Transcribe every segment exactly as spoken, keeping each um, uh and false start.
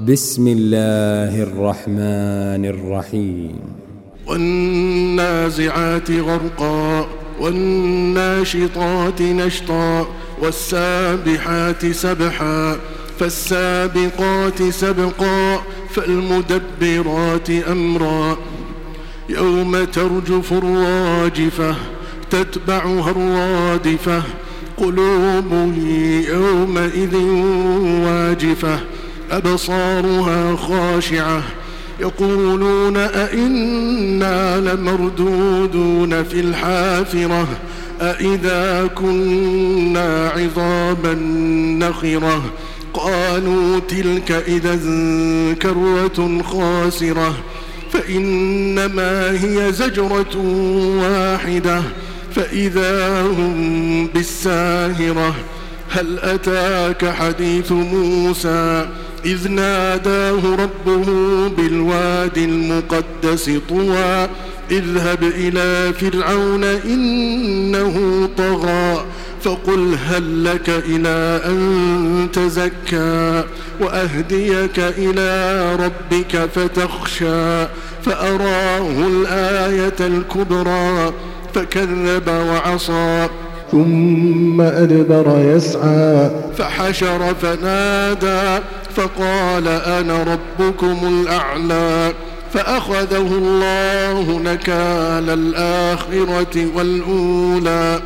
بسم الله الرحمن الرحيم. والنازعات غرقا والناشطات نشطا والسابحات سبحا فالسابقات سبقا فالمدبرات أمرا يوم ترجف الراجفة تتبعها الرادفة قلوب يومئذ واجفة أبصارها خاشعة يقولون أئنا لمردودون في الحافرة أئذا كنا عظاما نخرة قالوا تلك إذا كرة خاسرة فإنما هي زجرة واحدة فإذا هم بالساهرة هل أتاك حديث موسى إذ ناداه ربه بالوادي المقدس طوى اذهب إلى فرعون إنه طغى فقل هل لك إلى أن تزكى وأهديك إلى ربك فتخشى فأراه الآية الكبرى فكذب وعصى ثم أدبر يسعى فحشر فنادى فقال أنا ربكم الأعلى فأخذه الله نكال الآخرة والأولى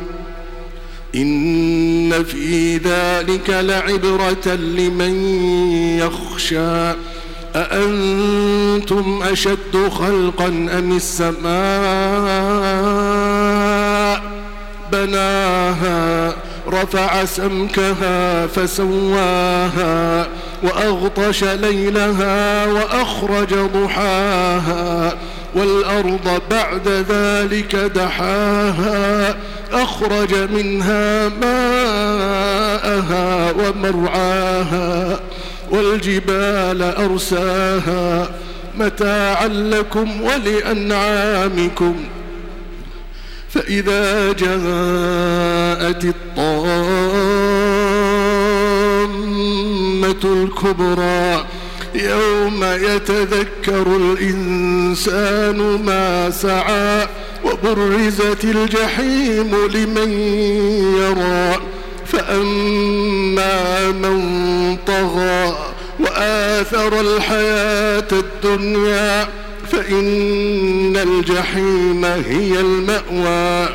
إن في ذلك لعبرة لمن يخشى أأنتم أشد خلقا أم السماء بناها رفع سمكها فسواها وأغطش ليلها وأخرج ضحاها والأرض بعد ذلك دحاها أخرج منها ماءها ومرعاها والجبال أرساها متاعا لكم ولأنعامكم فإذا جاءت الطامة الكبرى يوم يتذكر الإنسان ما سعى وبرزت الجحيم لمن يرى فأما من طغى وآثر الحياة الدنيا فإن الجحيم هي المأوى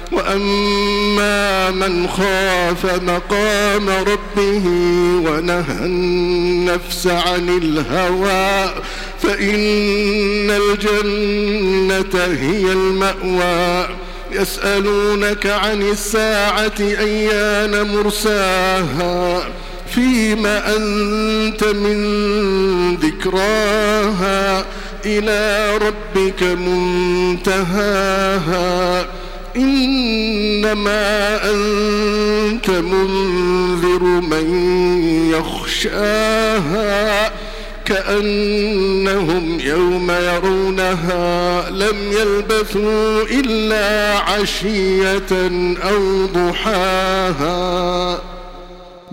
وأما من خاف مقام ربه ونهى النفس عن الهوى فإن الجنة هي المأوى يسألونك عن الساعة أيان مرساها فيما أنت من ذكراها إلى ربك منتهاها إنما أنت منذر من يخشاها كأنهم يوم يرونها لم يلبثوا إلا عشية أو ضحاها.